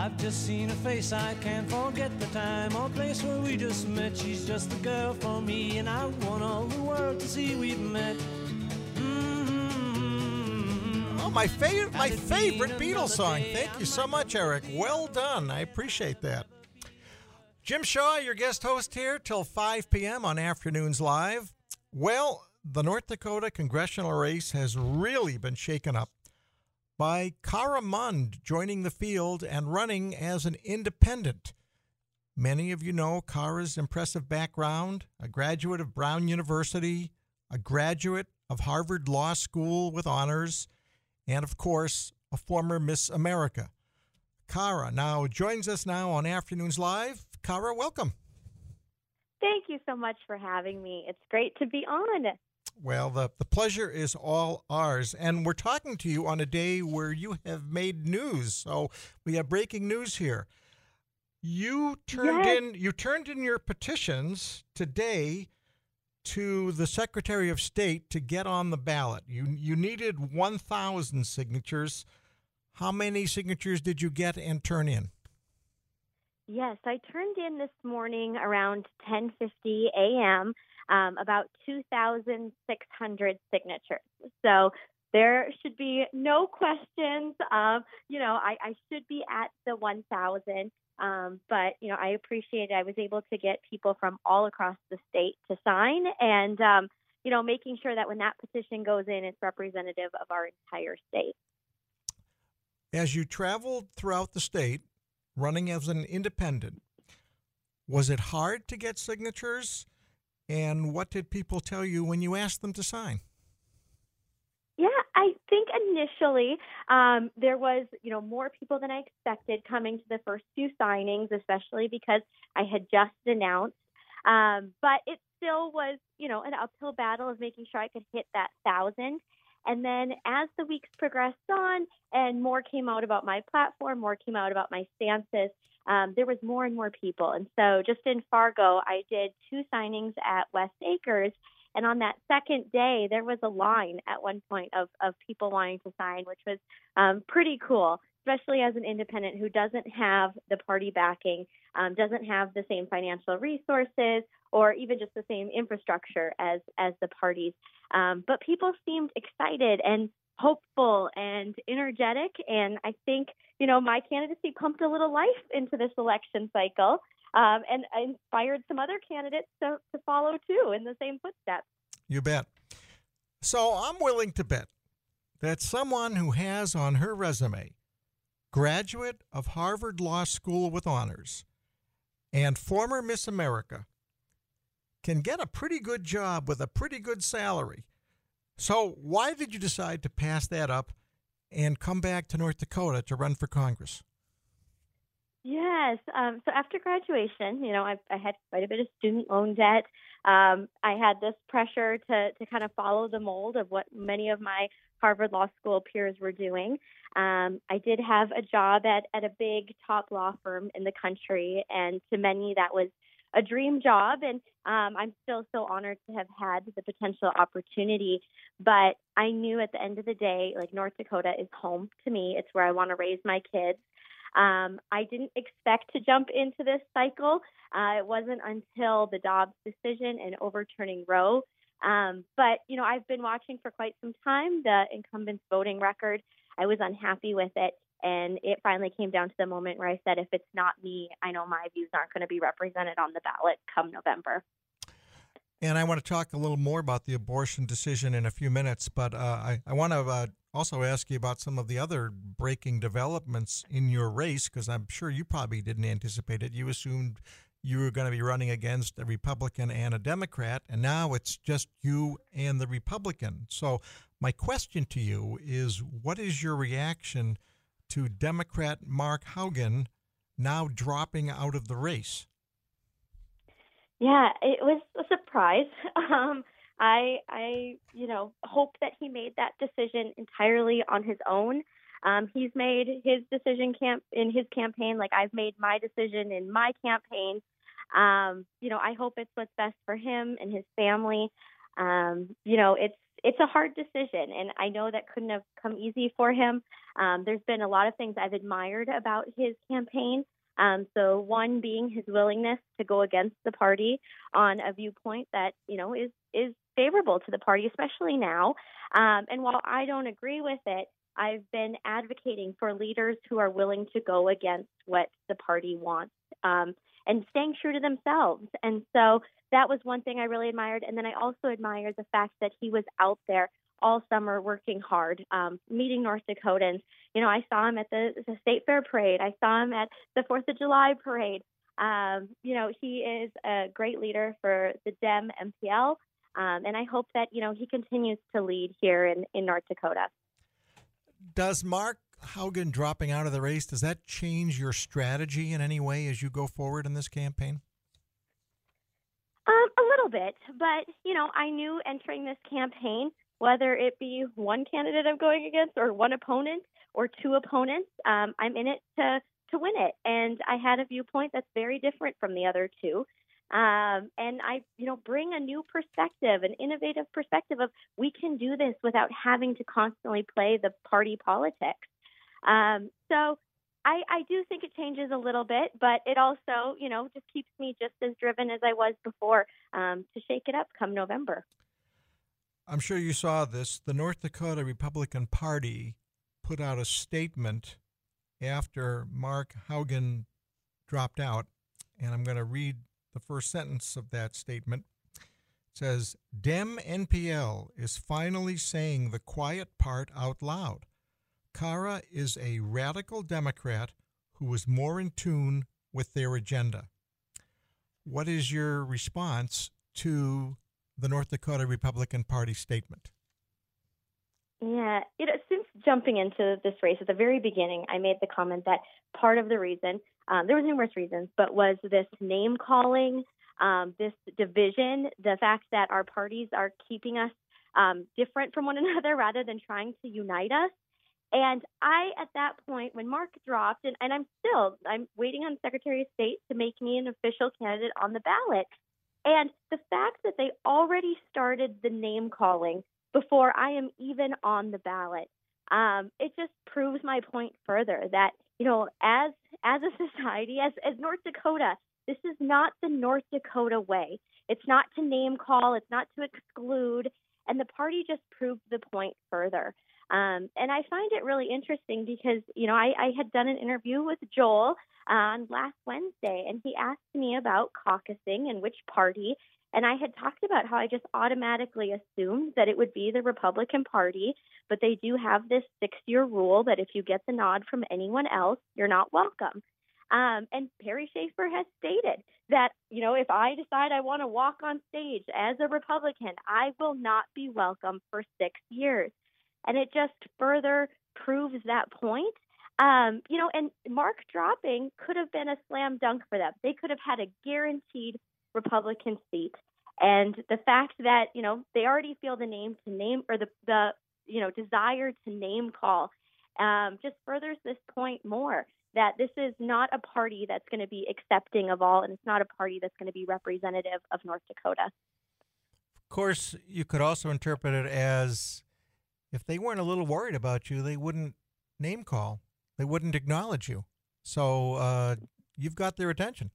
I've just seen her face, I can't forget the time or place where we just met. She's just the girl for me, and I want all the world to see we've met. Oh, my favorite Beatles song. Thank you so much, Eric. Well done. I appreciate that. Jim Shaw, your guest host here till 5 p.m. on Afternoons Live. Well, the North Dakota congressional race has really been shaken up by Cara Mund joining the field and running as an independent. Many of you know Cara's impressive background, a graduate of Brown University, a graduate of Harvard Law School with honors, and, of course, a former Miss America. Cara now joins us now on Afternoons Live. Cara, welcome. Thank you so much for having me. It's great to be on. Well, the pleasure is all ours. And we're talking to you on a day where you have made news. So we have breaking news here. You turned in your petitions today to the Secretary of State to get on the ballot. You needed 1,000 signatures. How many signatures did you get and turn in? Yes, I turned in this morning around 10:50 a.m. About 2,600 signatures. So there should be no questions. I should be at the 1,000. But, I appreciate it. I was able to get people from all across the state to sign and, making sure that when that petition goes in, it's representative of our entire state. As you traveled throughout the state, running as an independent, was it hard to get signatures? And what did people tell you when you asked them to sign? Yeah, I think initially there was, more people than I expected coming to the first few signings, especially because I had just announced. But it still was, an uphill battle of making sure I could hit that 1,000. And then as the weeks progressed on and more came out about my platform, more came out about my stances, there was more and more people. And so just in Fargo, I did 2 signings at West Acres. And on that second day, there was a line at one point of people wanting to sign, which was pretty cool, especially as an independent who doesn't have the party backing, doesn't have the same financial resources or even just the same infrastructure as the parties. But people seemed excited and hopeful and energetic. And I think, my candidacy pumped a little life into this election cycle. And inspired some other candidates to follow, too, in the same footsteps. You bet. So I'm willing to bet that someone who has on her resume graduate of Harvard Law School with honors and former Miss America can get a pretty good job with a pretty good salary. So why did you decide to pass that up and come back to North Dakota to run for Congress? Yes. So after graduation, I had quite a bit of student loan debt. I had this pressure to kind of follow the mold of what many of my Harvard Law School peers were doing. I did have a job at a big top law firm in the country, and to many that was a dream job. And I'm still so honored to have had the potential opportunity. But I knew at the end of the day, North Dakota is home to me. It's where I want to raise my kids. I didn't expect to jump into this cycle. It wasn't until the Dobbs decision and overturning Roe. But, I've been watching for quite some time the incumbents' voting record. I was unhappy with it. And it finally came down to the moment where I said, if it's not me, I know my views aren't going to be represented on the ballot come November. And I want to talk a little more about the abortion decision in a few minutes, but I want to also ask you about some of the other breaking developments in your race, because I'm sure you probably didn't anticipate it. You assumed you were going to be running against a Republican and a Democrat, and now it's just you and the Republican. So my question to you is, what is your reaction to Democrat Mark Haugen now dropping out of the race? Yeah, it was a surprise. I hope that he made that decision entirely on his own. He's made his decision in his campaign, like I've made my decision in my campaign. I hope it's what's best for him and his family. it's a hard decision, and I know that couldn't have come easy for him. There's been a lot of things I've admired about his campaign. So one being his willingness to go against the party on a viewpoint that, is favorable to the party, especially now. And while I don't agree with it, I've been advocating for leaders who are willing to go against what the party wants, and staying true to themselves. And so that was one thing I really admired. And then I also admired the fact that he was out there all summer working hard, meeting North Dakotans. I saw him at the State Fair parade. I saw him at the 4th of July parade. He is a great leader for the Dem MPL, and I hope that, he continues to lead here in North Dakota. Does Mark Haugen dropping out of the race, does that change your strategy in any way as you go forward in this campaign? A little bit, but, I knew entering this campaign, whether it be one candidate I'm going against or one opponent or two opponents, I'm in it to win it. And I had a viewpoint that's very different from the other two. And I, bring a new perspective, an innovative perspective of we can do this without having to constantly play the party politics. So I do think it changes a little bit, but it also, just keeps me just as driven as I was before, to shake it up come November. I'm sure you saw this. The North Dakota Republican Party put out a statement after Mark Haugen dropped out, and I'm going to read the first sentence of that statement. It says, Dem NPL is finally saying the quiet part out loud. Kara is a radical Democrat who is more in tune with their agenda. What is your response to the North Dakota Republican Party statement? Yeah, since jumping into this race at the very beginning, I made the comment that part of the reason, there was numerous reasons, but was this name calling, this division, the fact that our parties are keeping us different from one another rather than trying to unite us. And I, at that point, when Mark dropped, and I'm waiting on Secretary of State to make me an official candidate on the ballot. And the fact that they already started the name calling before I am even on the ballot, it just proves my point further that, as a society, as North Dakota, this is not the North Dakota way. It's not to name call. It's not to exclude. And the party just proved the point further. And I find it really interesting because, I had done an interview with Joel on last Wednesday, and he asked me about caucusing and which party. And I had talked about how I just automatically assumed that it would be the Republican Party, but they do have this 6-year rule that if you get the nod from anyone else, you're not welcome. And Perry Schaefer has stated that, if I decide I want to walk on stage as a Republican, I will not be welcome for 6 years. And it just further proves that point. And Mark dropping could have been a slam dunk for them. They could have had a guaranteed Republican seat. And the fact that, they already feel the name to name or the desire to name call just furthers this point more that this is not a party that's going to be accepting of all, and it's not a party that's going to be representative of North Dakota. Of course, you could also interpret it as if they weren't a little worried about you, they wouldn't name call. They wouldn't acknowledge you. So you've got their attention.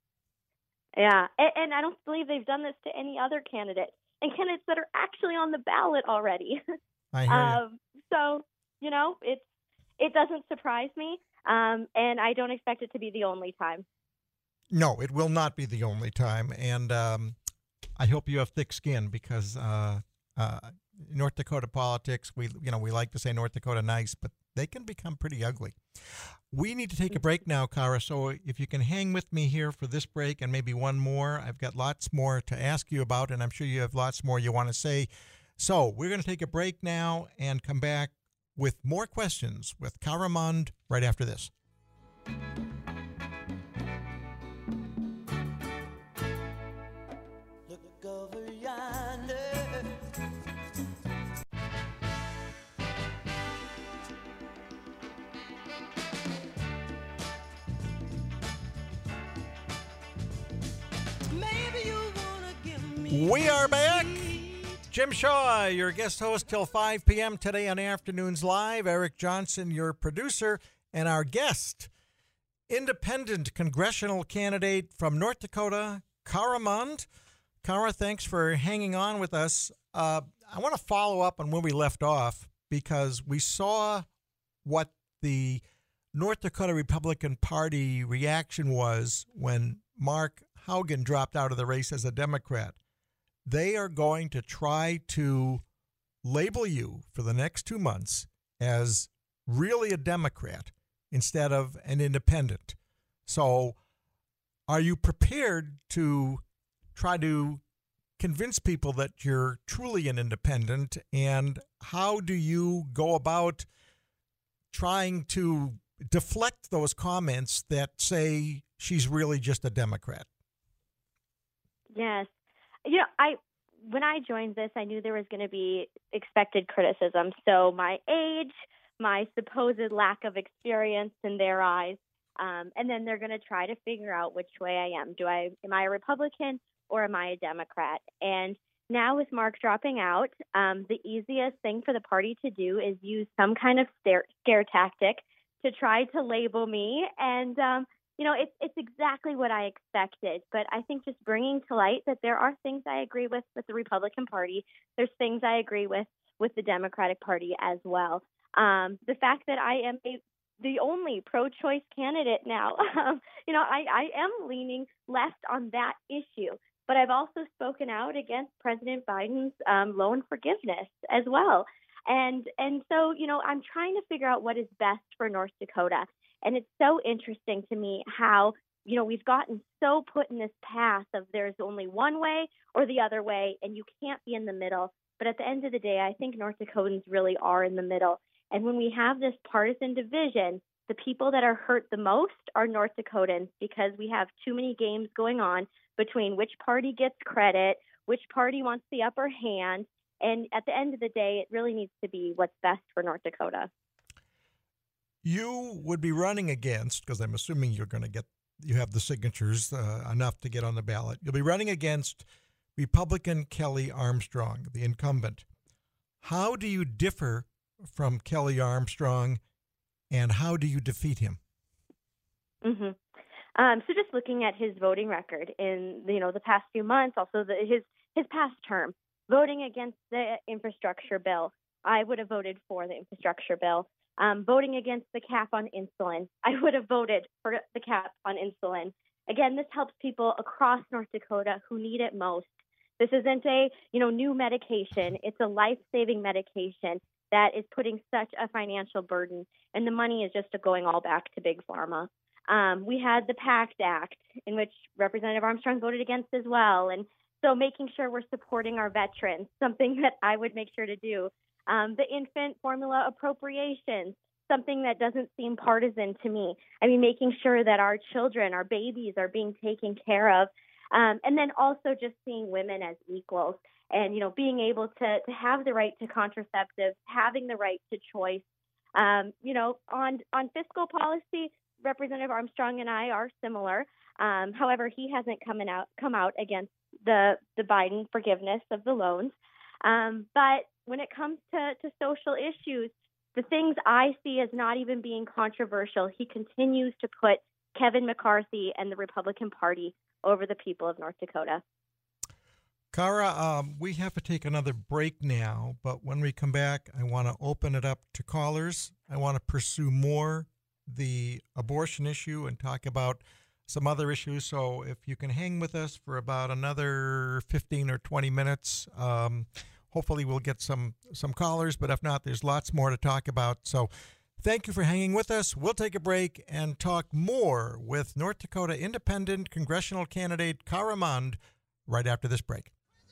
Yeah, and I don't believe they've done this to any other candidate, and candidates that are actually on the ballot already. I hear you. So, it doesn't surprise me, and I don't expect it to be the only time. No, it will not be the only time, and I hope you have thick skin because North Dakota politics, we like to say North Dakota nice, but they can become pretty ugly. We need to take a break now, Kara, so if you can hang with me here for this break and maybe one more. I've got lots more to ask you about, and I'm sure you have lots more you want to say. So we're going to take a break now and come back with more questions with Kara Mund right after this. Look over yonder. We are back. Jim Shaw, your guest host till 5 p.m. today on Afternoons Live. Eric Johnson, your producer, and our guest, independent congressional candidate from North Dakota, Cara Mund. Cara, thanks for hanging on with us. I want to follow up on where we left off because we saw what the North Dakota Republican Party reaction was when Mark Haugen dropped out of the race as a Democrat. They are going to try to label you for the next 2 months as really a Democrat instead of an independent. So are you prepared to try to convince people that you're truly an independent? And how do you go about trying to deflect those comments that say she's really just a Democrat? Yes. You know, when I joined this, I knew there was going to be expected criticism. So my age, my supposed lack of experience in their eyes, and then they're going to try to figure out which way I am. Am I a Republican or am I a Democrat? And now with Mark dropping out, the easiest thing for the party to do is use some kind of scare tactic to try to label me. And it's exactly what I expected. But I think just bringing to light that there are things I agree with the Republican Party. There's things I agree with the Democratic Party as well. The fact that I am the only pro-choice candidate now, I am leaning left on that issue. But I've also spoken out against President Biden's loan forgiveness as well. And so, I'm trying to figure out what is best for North Dakota. And it's so interesting to me how, we've gotten so put in this path of there's only one way or the other way, and you can't be in the middle. But at the end of the day, I think North Dakotans really are in the middle. And when we have this partisan division, the people that are hurt the most are North Dakotans because we have too many games going on between which party gets credit, which party wants the upper hand. And at the end of the day, it really needs to be what's best for North Dakota. You would be running against, because I'm assuming you have the signatures enough to get on the ballot. You'll be running against Republican Kelly Armstrong, the incumbent. How do you differ from Kelly Armstrong, and how do you defeat him? Mm-hmm. So just looking at his voting record in the past few months, also his past term, voting against the infrastructure bill, I would have voted for the infrastructure bill. Voting against the cap on insulin, I would have voted for the cap on insulin. Again, this helps people across North Dakota who need it most. This isn't a new medication. It's a life-saving medication that is putting such a financial burden, and the money is just going all back to Big Pharma. We had the PACT Act, in which Representative Armstrong voted against as well, and so making sure we're supporting our veterans, something that I would make sure to do. The infant formula appropriations, something that doesn't seem partisan to me. I mean, making sure that our children, our babies are being taken care of. And then also just seeing women as equals and, being able to have the right to contraceptives, having the right to choice. On fiscal policy, Representative Armstrong and I are similar. However, he hasn't come out against the Biden forgiveness of the loans. But when it comes to social issues, the things I see as not even being controversial, he continues to put Kevin McCarthy and the Republican Party over the people of North Dakota. Cara, we have to take another break now, but when we come back, I want to open it up to callers. I want to pursue more the abortion issue and talk about some other issues. So if you can hang with us for about another 15 or 20 minutes, hopefully we'll get some callers, but if not, there's lots more to talk about. So thank you for hanging with us. We'll take a break and talk more with North Dakota Independent Congressional Candidate Cara Mund right after this break.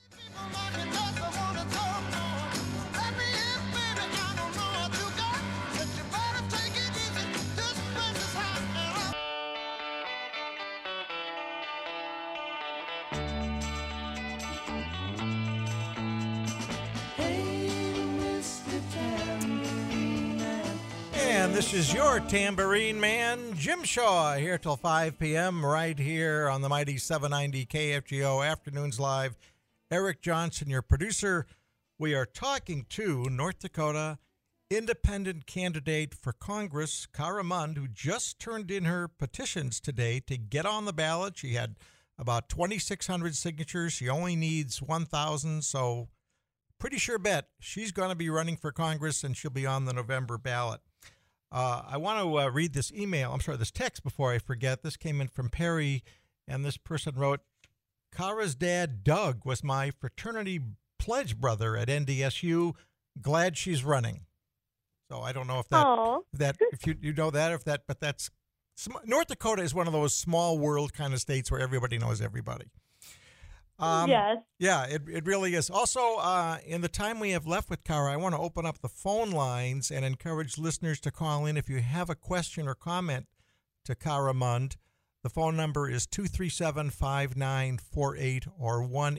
This is your Tambourine Man, Jim Shaw, here till 5 p.m. right here on the mighty 790 KFGO Afternoons Live. Eric Johnson, your producer. We are talking to North Dakota independent candidate for Congress, Cara Mund, who just turned in her petitions today to get on the ballot. She had about 2,600 signatures. She only needs 1,000, so pretty sure bet she's going to be running for Congress, and she'll be on the November ballot. I want to read this this text before I forget. This came in from Perry, and this person wrote, Cara's dad, Doug, was my fraternity pledge brother at NDSU. Glad she's running. So I don't know if if you know that, but that's North Dakota is one of those small world kind of states where everybody knows everybody. Yes. Yeah, it really is. Also, in the time we have left with Cara, I want to open up the phone lines and encourage listeners to call in if you have a question or comment to Cara Mund. The phone number is 237-5948 or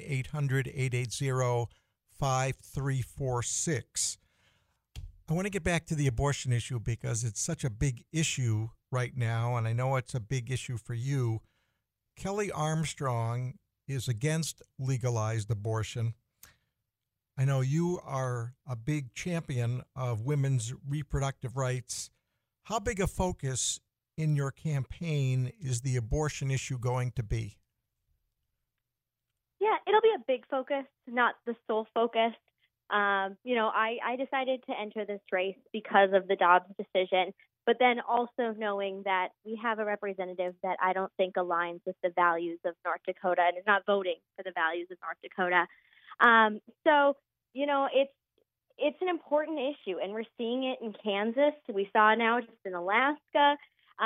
1-800-880-5346. I want to get back to the abortion issue because it's such a big issue right now, and I know it's a big issue for you. Kelly Armstrong is against legalized abortion. I know you are a big champion of women's reproductive rights. How big a focus in your campaign is the abortion issue going to be? Yeah, it'll be a big focus, not the sole focus. I decided to enter this race because of the Dobbs decision, but then also knowing that we have a representative that I don't think aligns with the values of North Dakota and is not voting for the values of North Dakota. It's an important issue, and we're seeing it in Kansas. We saw now just in Alaska.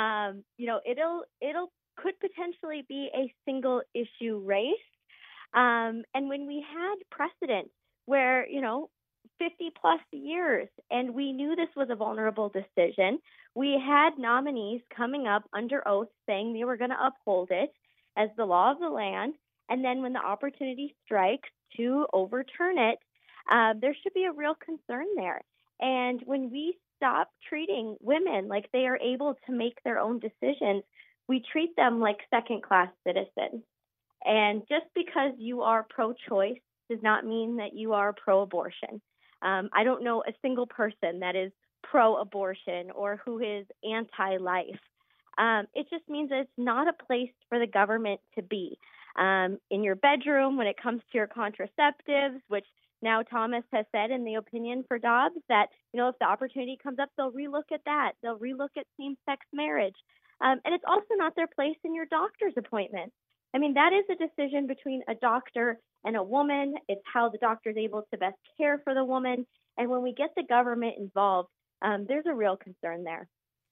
It'll could potentially be a single issue race. And when we had precedent where, 50 plus years, and we knew this was a vulnerable decision, we had nominees coming up under oath saying they were going to uphold it as the law of the land. And then when the opportunity strikes to overturn it, there should be a real concern there. And when we stop treating women like they are able to make their own decisions, we treat them like second-class citizens. And just because you are pro-choice does not mean that you are pro-abortion. I don't know a single person that is pro-abortion or who is anti-life. It just means that it's not a place for the government to be. In your bedroom, when it comes to your contraceptives, which now Thomas has said in the opinion for Dobbs that, if the opportunity comes up, they'll relook at that. They'll relook at same-sex marriage. And it's also not their place in your doctor's appointment. I mean, that is a decision between a doctor and a woman. It's how the doctor is able to best care for the woman. And when we get the government involved, there's a real concern there.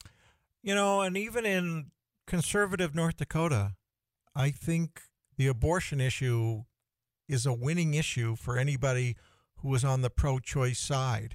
And even in conservative North Dakota, I think the abortion issue is a winning issue for anybody who is on the pro-choice side.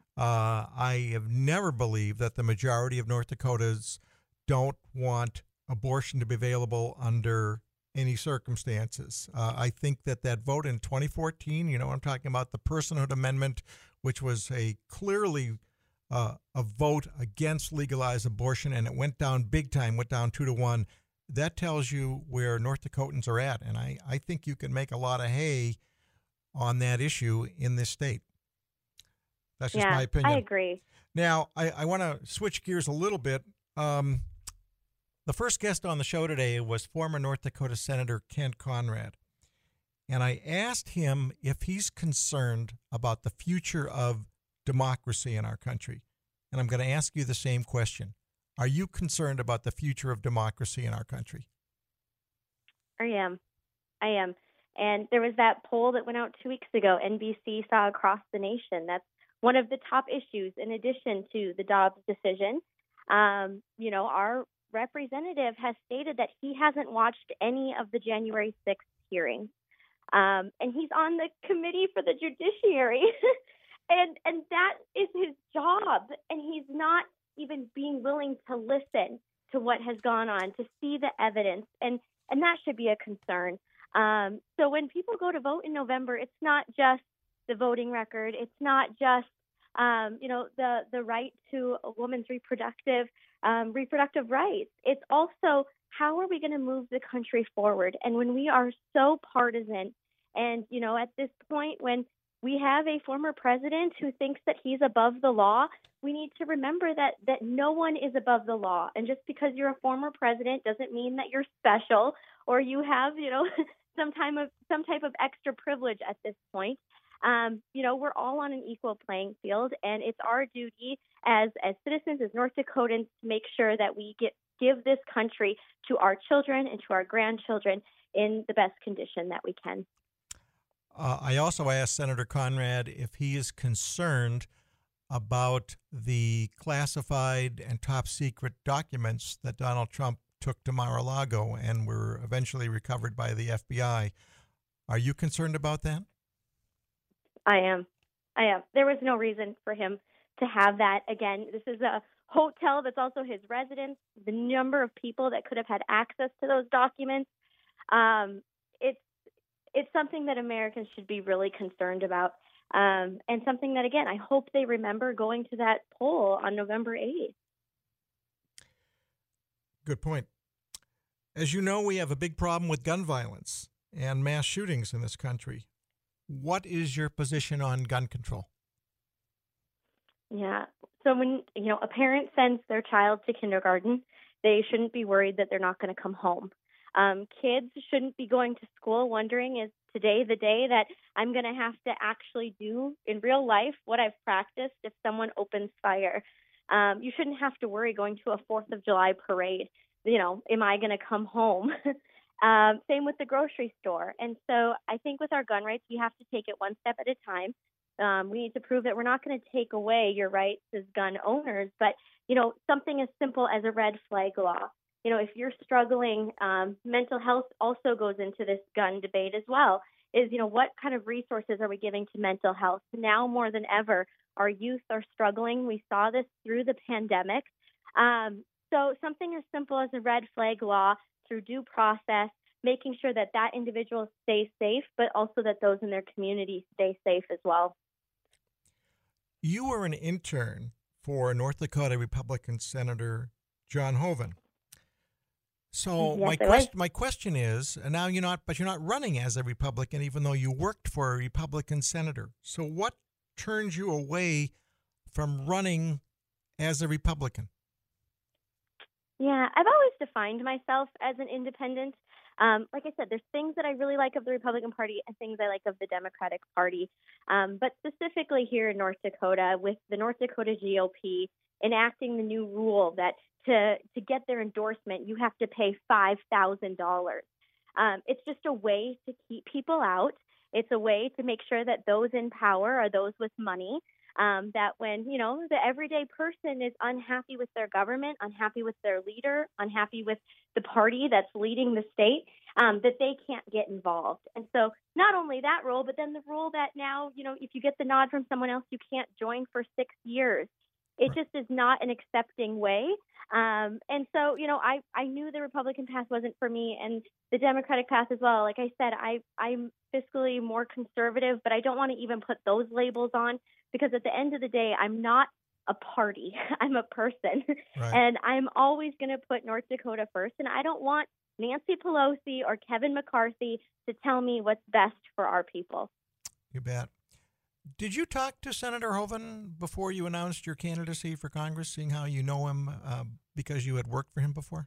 I have never believed that the majority of North Dakotans don't want abortion to be available under any circumstances. I think that vote in 2014, I'm talking about the Personhood Amendment, which was a clearly a vote against legalized abortion, and it went down big time, went down 2-1. That tells you where North Dakotans are at, and I think you can make a lot of hay on that issue in this state. That's just my opinion. I agree. Now, I want to switch gears a little bit. The first guest on the show today was former North Dakota Senator Kent Conrad. And I asked him if he's concerned about the future of democracy in our country. And I'm going to ask you the same question. Are you concerned about the future of democracy in our country? I am. And there was that poll that went out 2 weeks ago, NBC saw across the nation. That's one of the top issues in addition to the Dobbs decision. Our representative has stated that he hasn't watched any of the January 6th hearings. And he's on the committee for the judiciary. and that is his job. And he's not even being willing to listen to what has gone on, to see the evidence. And that should be a concern. So when people go to vote in November, it's not just the voting record. It's not just, the right to a woman's reproductive rights. It's also, how are we going to move the country forward? And when we are so partisan and, at this point, when we have a former president who thinks that he's above the law. We need to remember that no one is above the law. And just because you're a former president doesn't mean that you're special or you have, some type of extra privilege at this point. We're all on an equal playing field, and it's our duty as citizens, as North Dakotans, to make sure that we give this country to our children and to our grandchildren in the best condition that we can. I also asked Senator Conrad if he is concerned about the classified and top secret documents that Donald Trump took to Mar-a-Lago and were eventually recovered by the FBI. Are you concerned about that? I am. There was no reason for him to have that. Again, this is a hotel that's also his residence. The number of people that could have had access to those documents, it's something that Americans should be really concerned about, and something that, again, I hope they remember going to that poll on November 8th. Good point. As you know, we have a big problem with gun violence and mass shootings in this country. What is your position on gun control? Yeah. So when, a parent sends their child to kindergarten, they shouldn't be worried that they're not going to come home. Kids shouldn't be going to school wondering, is today the day that I'm going to have to actually do in real life what I've practiced if someone opens fire? You shouldn't have to worry going to a 4th of July parade. Am I going to come home? Same with the grocery store. And so I think with our gun rights, we have to take it one step at a time. We need to prove that we're not going to take away your rights as gun owners, but, something as simple as a red flag law. If you're struggling, mental health also goes into this gun debate as well, is, what kind of resources are we giving to mental health? Now more than ever, our youth are struggling. We saw this through the pandemic. So something as simple as a red flag law through due process, making sure that that individual stays safe, but also that those in their community stay safe as well. You were an intern for North Dakota Republican Senator John Hoeven. So yes, my question is, and now you're not running as a Republican, even though you worked for a Republican senator. So what turns you away from running as a Republican? Yeah, I've always defined myself as an independent. Like I said, there's things that I really like of the Republican Party and things I like of the Democratic Party. But specifically here in North Dakota, with the North Dakota GOP enacting the new rule that to get their endorsement, you have to pay $5,000. It's just a way to keep people out. It's a way to make sure that those in power are those with money. That when, the everyday person is unhappy with their government, unhappy with their leader, unhappy with the party that's leading the state, that they can't get involved. And so not only that rule, but then the rule that now, if you get the nod from someone else, you can't join for 6 years. It just is not an accepting way. And so, I knew the Republican path wasn't for me and the Democratic path as well. Like I said, I'm fiscally more conservative, but I don't want to even put those labels on because at the end of the day, I'm not a party. I'm a person. Right. And I'm always going to put North Dakota first. And I don't want Nancy Pelosi or Kevin McCarthy to tell me what's best for our people. You bet. Did you talk to Senator Hoeven before you announced your candidacy for Congress, seeing how you know him because you had worked for him before?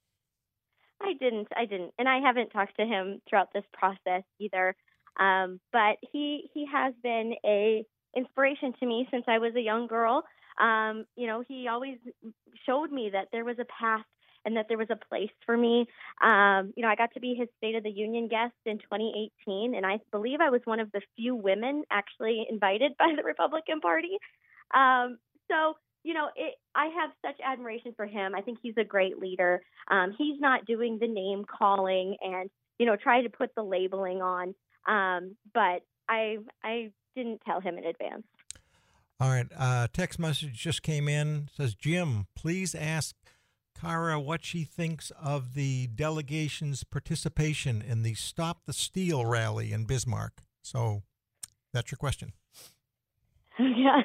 I didn't. And I haven't talked to him throughout this process either. But he has been a inspiration to me since I was a young girl. He always showed me that there was a path and that there was a place for me. I got to be his State of the Union guest in 2018, and I believe I was one of the few women actually invited by the Republican Party. I have such admiration for him. I think he's a great leader. He's not doing the name calling and, try to put the labeling on. But I didn't tell him in advance. All right. Text message just came in. It says, Jim, please ask Kara what she thinks of the delegation's participation in the Stop the Steal rally in Bismarck. So that's your question. Yeah.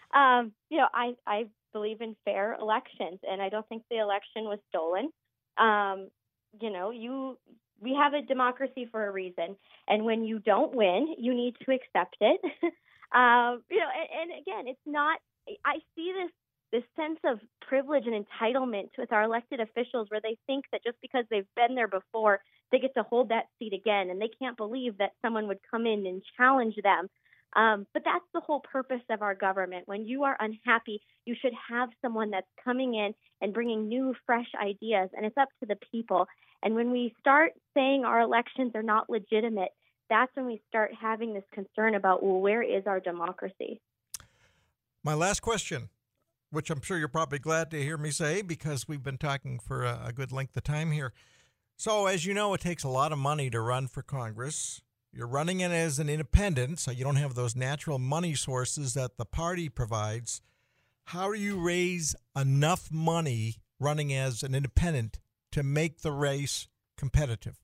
I believe in fair elections, and I don't think the election was stolen. we have a democracy for a reason. And when you don't win, you need to accept it. And again, it's not, I see this sense of privilege and entitlement with our elected officials where they think that just because they've been there before, they get to hold that seat again. And they can't believe that someone would come in and challenge them. But that's the whole purpose of our government. When you are unhappy, you should have someone that's coming in and bringing new, fresh ideas. And it's up to the people. And when we start saying our elections are not legitimate, that's when we start having this concern about, well, where is our democracy? My last question, which I'm sure you're probably glad to hear me say because we've been talking for a good length of time here. So, as you know, it takes a lot of money to run for Congress. You're running it as an independent, so you don't have those natural money sources that the party provides. How do you raise enough money running as an independent to make the race competitive?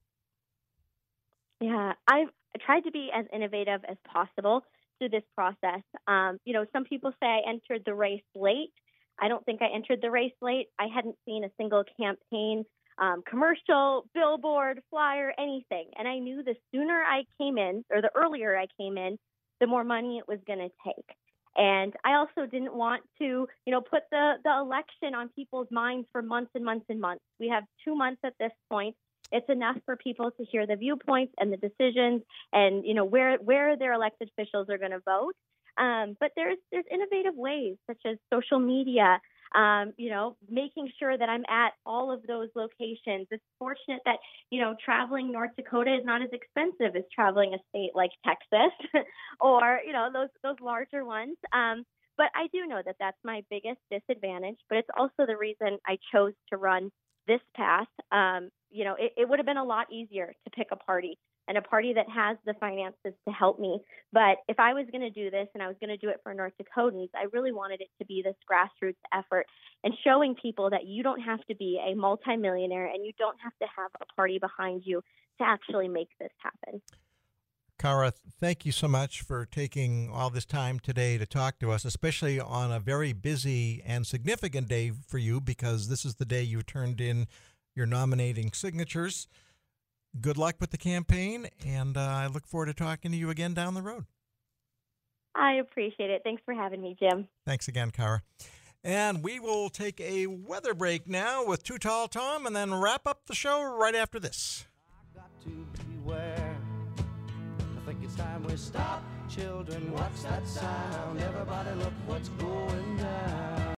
Yeah, I've tried to be as innovative as possible through this process. Some people say I entered the race late. I don't think I entered the race late. I hadn't seen a single campaign, commercial, billboard, flyer, anything. And I knew the sooner I came in, or the earlier I came in, the more money it was going to take. And I also didn't want to, put the election on people's minds for months and months and months. We have 2 months at this point. It's enough for people to hear the viewpoints and the decisions and, where their elected officials are going to vote. But there's innovative ways such as social media, making sure that I'm at all of those locations. It's fortunate that, traveling North Dakota is not as expensive as traveling a state like Texas or, those larger ones. But I do know that that's my biggest disadvantage, but it's also the reason I chose to run this path. It would have been a lot easier to pick a party and a party that has the finances to help me. But if I was going to do this and I was going to do it for North Dakotans, I really wanted it to be this grassroots effort and showing people that you don't have to be a multimillionaire and you don't have to have a party behind you to actually make this happen. Cara, thank you so much for taking all this time today to talk to us, especially on a very busy and significant day for you because this is the day you turned in your nominating signatures. Good luck with the campaign, and I look forward to talking to you again down the road. I appreciate it. Thanks for having me, Jim. Thanks again, Cara. And we will take a weather break now with Too Tall Tom and then wrap up the show right after this. I got to beware. I think it's time we stop. Children, what's that sound? Everybody look what's going down.